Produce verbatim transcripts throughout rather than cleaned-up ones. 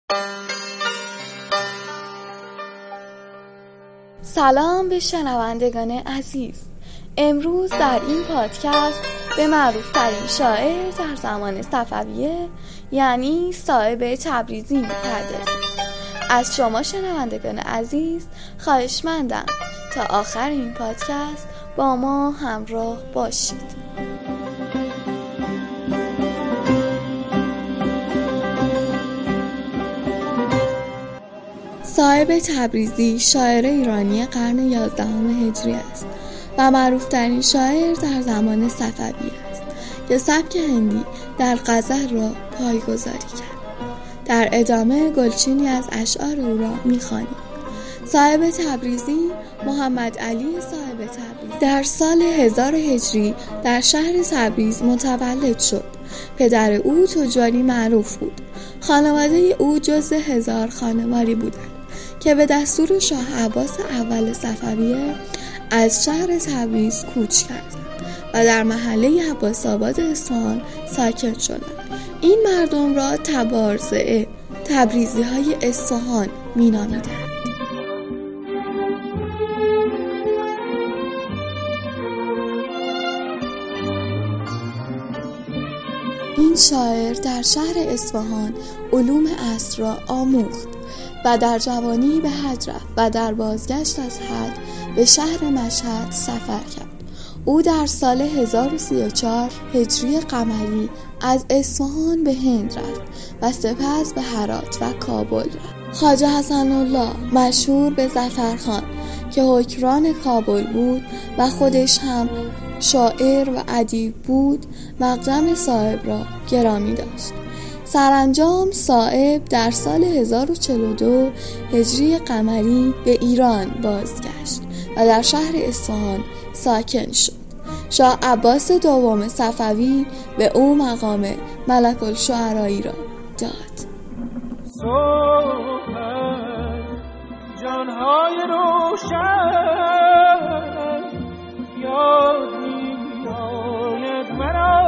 سلام به شنوندگان عزیز. امروز در این پادکست به معروف ترین شاعر در زمان صفویه یعنی صاحب تبریزی می‌پردازیم. از شما شنوندگان عزیز خواهشمندم تا آخر این پادکست با ما همراه باشید. صاحب تبریزی شاعر ایرانی قرن یازدهم هجری است و معروفترین شاعر در زمان صفویه است که سبک هندی در غزل را پایه‌گذاری کرد. در ادامه گلچینی از اشعار او را می‌خوانیم. صاحب تبریزی محمد علی صاحب تبریزی در سال هزار هجری در شهر تبریز متولد شد. پدر او تجاری معروف بود. خانواده او جزء هزار خانواری بودند که به دستور شاه عباس اول صفویه از شهر تبریز کوچ کردند و در محله عباس‌آباد اصفهان ساکن شدند. این مردم را تبارزه تبریزی های اصفهان می نامیدند. این شاعر در شهر اصفهان علوم عصر را آموخت و در جوانی به حج رفت و در بازگشت از حج به شهر مشهد سفر کرد. او در سال هزار و سی و چهار هجری قمری از اصفهان به هند رفت و سپس به هرات و کابل رفت. خواجه حسن الله مشهور به ظفرخان که حکمران کابل بود و خودش هم شاعر و ادیب بود مقدم صاحب را گرامی داشت. سرانجام صاحب در سال هزار و چهل و دو هجری قمری به ایران بازگشت و در شهر اصفهان ساکن شد. شاه عباس دوم صفوی به او مقام ملک الشعرایی را داد. صبح جانهای روشن یاد می‌آید مرا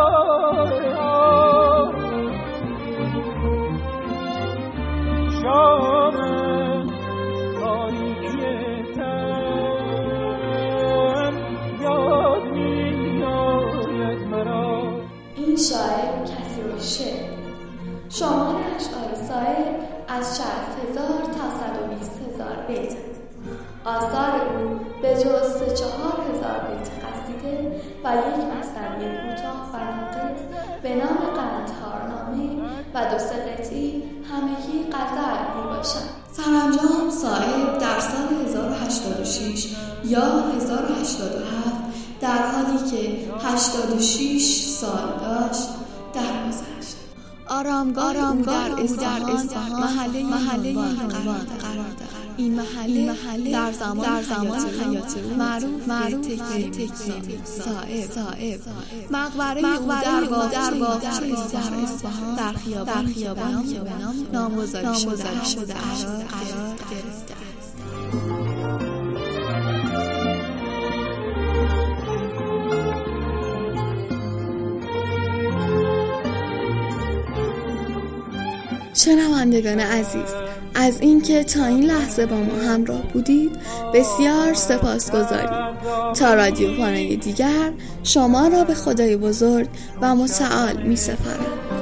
شام تاریکی تن یاد می‌آید مرا. این شاعر کسی رو شعر شمار اشعار صاحب از شصت هزار تا صد و بیست هزار بیت است. آثار او به جز سه چهار هزار بیت قصیده و یک مثنوی کوتاه و ناقص به نام قندهارنامه و دو سه قطعی همگی غزل میباشند. سرانجام صاحب در سال هزار و هشتاد و شش یا هزار و هشتاد و هفت در حالی که هشتاد و شش سال داشت درگذشت. آرامگاه او در اصفهان محله محله قرار دارد. این محله در زمان در زمان حیات او معروف معروف تکیه صاحب صاحب مقبره او در باغچه اصفهان در خیابان خیابان نامگذاری شده قرار گرفته است. شنوندگان عزیز، از اینکه تا این لحظه با ما همراه بودید بسیار سپاسگزاریم. تا رادیو پانای دیگر شما را به خدای بزرگ و متعال می سپارم.